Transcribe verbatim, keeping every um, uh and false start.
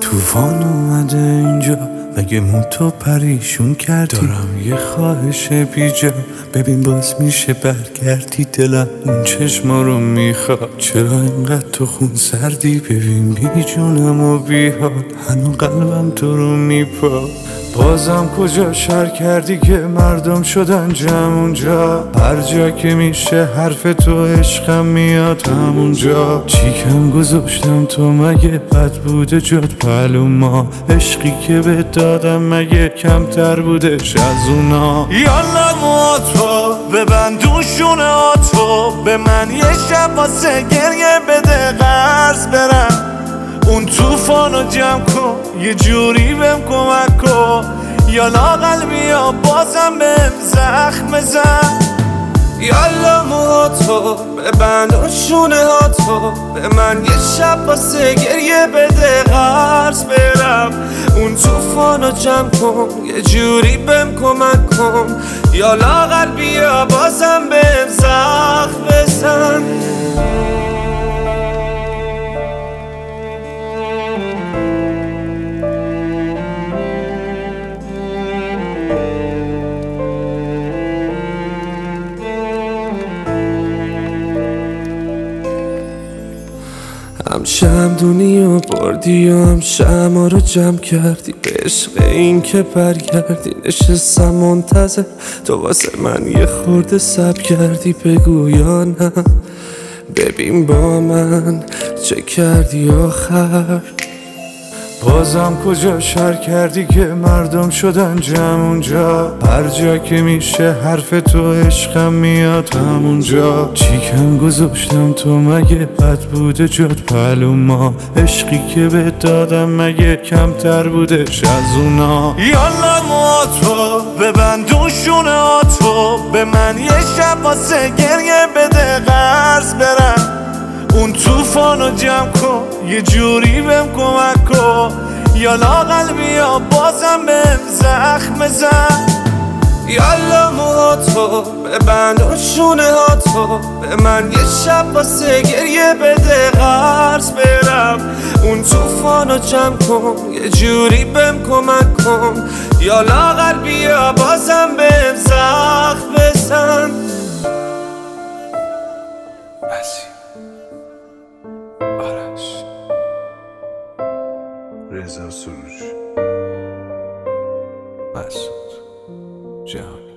طوفان اومده اینجا، مگه مون تو پریشون کردی؟ دارم یه خواهش بیجا، ببین باز میشه برگردی. دلم اون چشما رو میخواد، چرا اینقدر تو خون سردی؟ ببین بی جونم و بی حال، هنو قلبم تو رو میپا. بازم کجا شر کردی که مردم شدن جمع اونجا؟ هر جا که میشه حرف تو عشقم میاد همونجا. چیکم گذاشتم تو مگه بد بوده جات پهلو ما؟ عشقی که به دادم مگه کمتر بودش از اونا؟ یالا موهاتو ببند دوشونه هاتو، به من یه شب واسه گریه بده قرض برم. اون طوفانو جمع کن یه جوری بهم کمک کن، یالا قلبی ها بازم بهم زخم بزن. یالا موهاتو ببند و شونه هاتو، به من یه شب واسه گریه بده قرض برم. اون طوفانو جمع کن یه جوری بهم کمک کن، یالا قلبی ها بازم بهم زخم بزن. هم شمدونی و بردی و هم شما رو جمع کردی، به عشق این که برگردی. نشستم منتظر تو واسه من یه خورده سب کردی، بگو یا نه؟ ببین با من چه کردی آخر؟ بازم کجا شر کردی که مردم شدن جمع اونجا؟ هر جا که میشه حرف تو عشقم میاد همونجا. چیکم گذاشتم تو مگه بد بوده جات پهلو ما؟ عشقی که به دادم مگه کمتر بودش از اونا؟ یالا موهاتو ببند دوشونه هاتو، به من یه شب واسه گریه بده قرض برم. اون طوفانو جمع کن یه جوری بهم کمک کن، یالا قلبی ها بازم بهم زخم بزن. یالا موهاتو ببند و شونه هاتو، به من یه شب واسه گریه بده قرض برم. اون طوفانو جمع کن یه جوری بهم کمک کن، یالا قلبی ها بازم بهم زخم بزن. آرش رضا سروش مسعود جهانی.